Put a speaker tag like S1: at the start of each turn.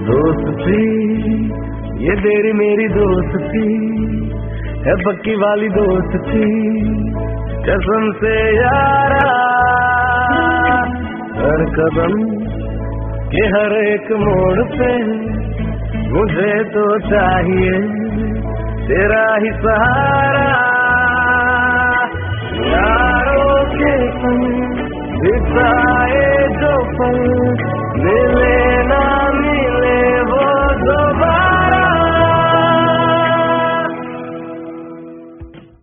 S1: दोस्ती ये तेरी मेरी दोस्ती है, पक्की वाली दोस्ती कसम से यारा। हर कदम के हर एक मोड़ पे मुझे तो चाहिए तेरा ही सहारा। यारों के संग बिताए जो पल